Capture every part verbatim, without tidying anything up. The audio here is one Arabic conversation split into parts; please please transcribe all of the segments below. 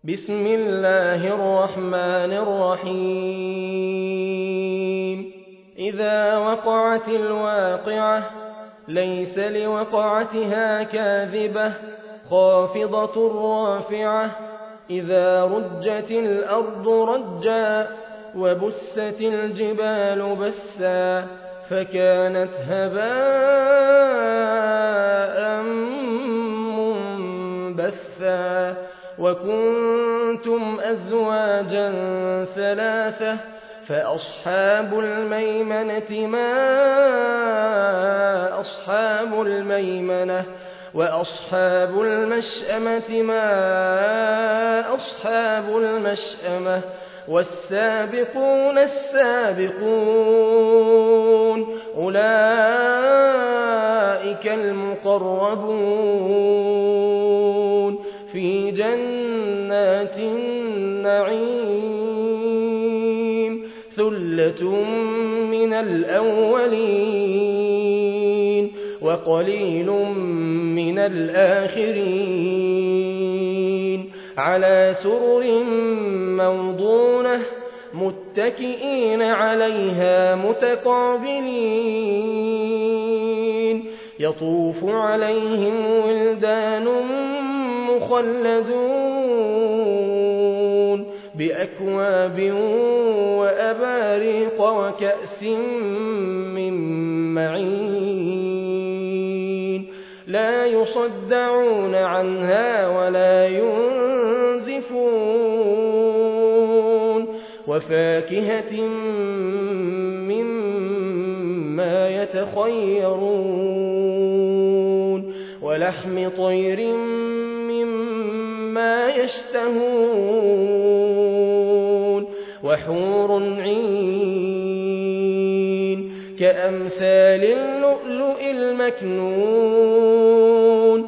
بسم الله الرحمن الرحيم إذا وقعت الواقعة ليس لوقعتها كاذبة خافضة رافعة إذا رجت الأرض رجا وبست الجبال بسا فكانت هباء منبثا وكنتم أزواجا ثلاثة فأصحاب الميمنة ما أصحاب الميمنة وأصحاب المشأمة ما أصحاب المشأمة والسابقون السابقون أولئك المقربون في جنات النعيم ثلة من الأولين وقليل من الآخرين على سرر موضونة متكئين عليها متقابلين يطوف عليهم ولدان مخلدون بأكواب وأباريق وكأس من معين لا يصدعون عنها ولا ينزفون وفاكهة مما يتخيرون ولحم طير مما يشتهون وحور عين كأمثال اللؤلؤ المكنون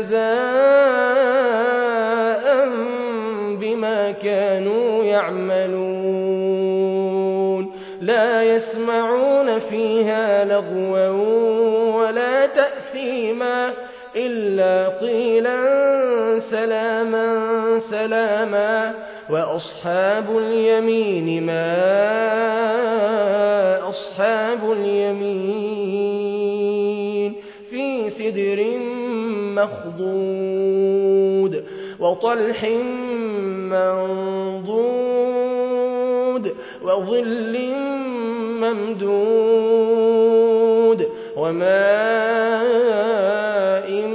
جزاء بما كانوا يعملون لا يسمعون فيها لغوا ولا تأثيما إلا قيلا سلاما سلاما وأصحاب اليمين ما أصحاب اليمين في سدر مخضود وطلح منضود وظل ممدود وماء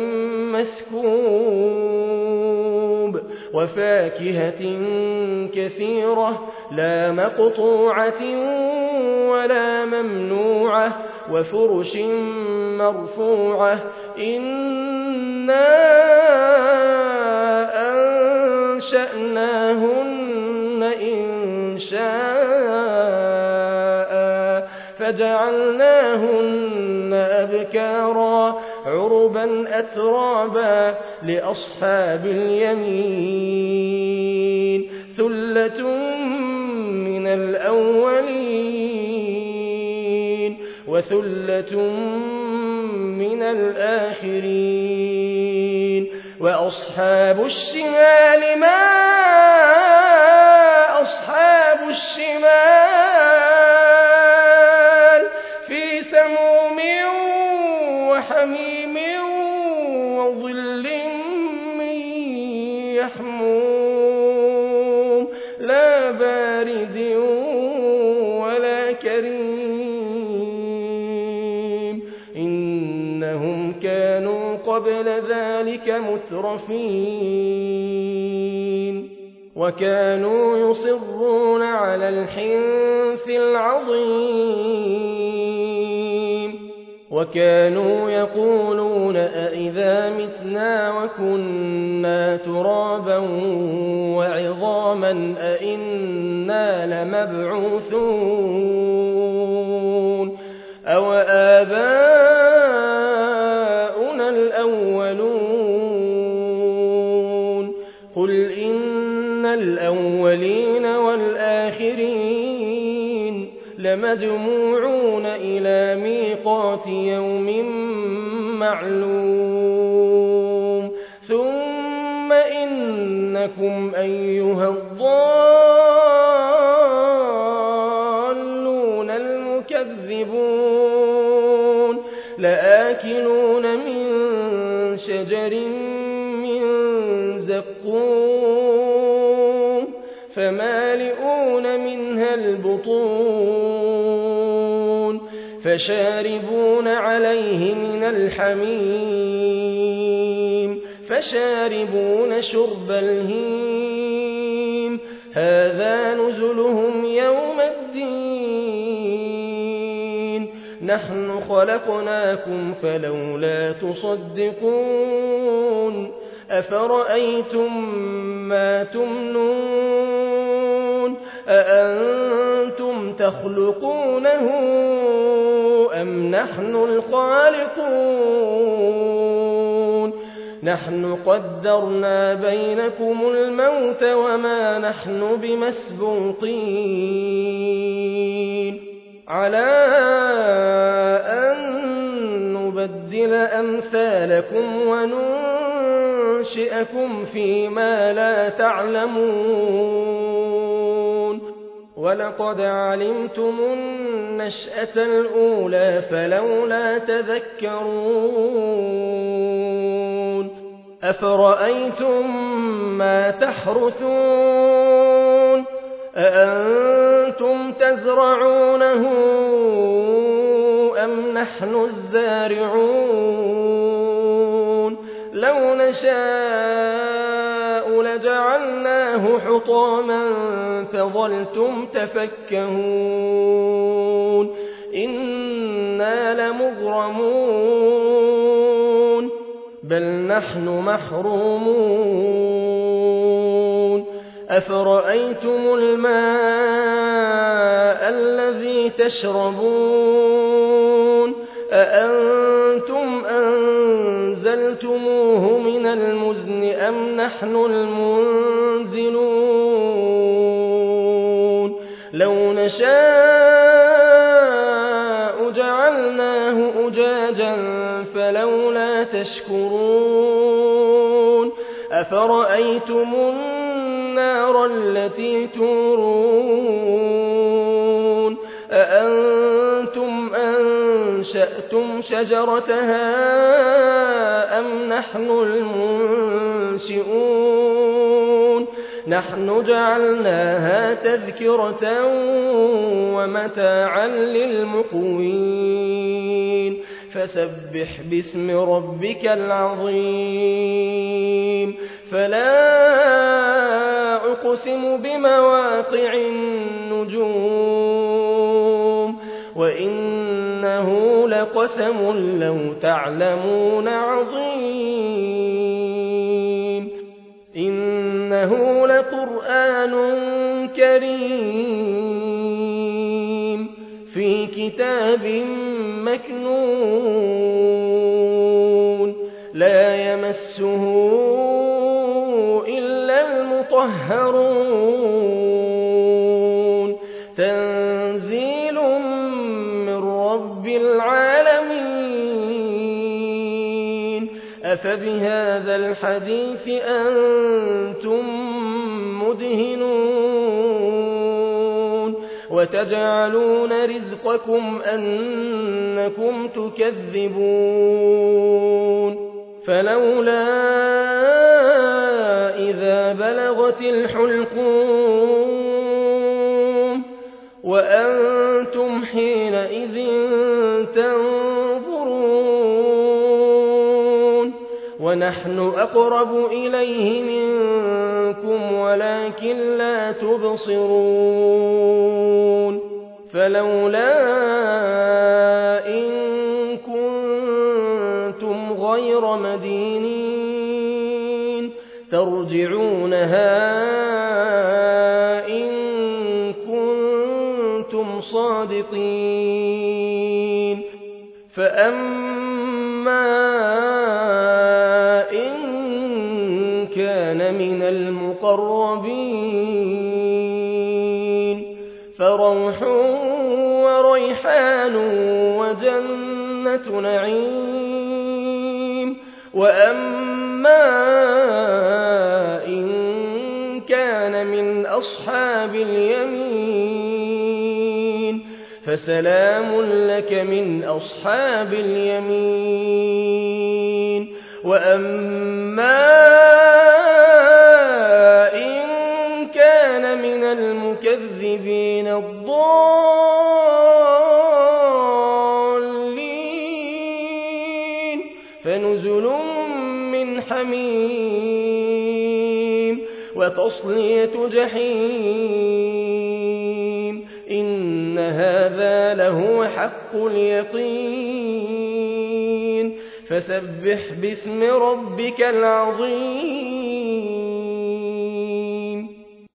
مسكوب وفاكهة كثيرة لا مقطوعة ولا ممنوعة وفرش مرفوعة إنا أنشأناهن إن شاء فجعلناهن أبكارا عربا أترابا لأصحاب اليمين ثلة من الأولين وثلة من الآخرين وأصحاب الشمال ما أصحاب الشمال في سموم وحميم وظل من يحموم لا بارد ولا كريم إنهم كانوا قبل ذلك مترفين وكانوا يصرون على الحنث العظيم وكانوا يقولون أئذا متنا وكنا ترابا وعظاما أئنا لمبعوثون أو آباؤنا الأولون قل إن الأولين والآخرين لمجموعون إلى ميقات يوم معلوم ثم إن إنكم أيها الضالون المكذبون لآكلون من شجر من زقوم فمالئون منها البطون فشاربون عليه من الحميم فشاربون شرب الهيم هذا نزلهم يوم الدين نحن خلقناكم فلولا تصدقون أفرأيتم ما تمنون أأنتم تخلقونه أم نحن الخالقون نحن قدرنا بينكم الموت وما نحن بمسبوقين على أن نبدل أمثالكم وننشئكم فيما لا تعلمون ولقد علمتم النشأة الأولى فلولا تذكرون أفرأيتم ما تحرثون أأنتم تزرعونه أم نحن الزارعون لو نشاء لجعلناه حطاما فظلتم تفكهون إنا لمغرمون بل نحن محرومون أفرأيتم الماء الذي تشربون أأنتم أنزلتموه من المزن أم نحن المنزلون لو نشاء جعلناه أجاجا فلولا تشكرون أفرأيتم النار التي تورون أأنتم أنشأتم شجرتها أم نحن المنشئون نحن جعلناها تذكرة ومتاعا للمقوين فسبح باسم ربك العظيم فلا أقسم بمواقع النجوم وإنه لقسم لو تعلمون عظيم إنه لقرآن كريم في كتاب مكنون لا يمسه إلا المطهرون تنزيل من رب العالمين أفبهذا الحديث أنتم مدهنون وتجعلون رزقكم أنكم تكذبون فلولا إذا بلغت الحلقوم وأنتم حينئذ تنظرون ونحن أقرب إليه منكم ولكن لا تبصرون فلولا إن كنتم غير مدينين ترجعونها إن كنتم صادقين فأما إن كان من المقربين فروح وريحان وجنة نعيم وأما إن كان من أصحاب اليمين فسلام لك من أصحاب اليمين وأما إن كان من المكذبين الضالين فنزل من حميم وتصلية جحيم إن هذا لهو حق اليقين فسبح باسم ربك العظيم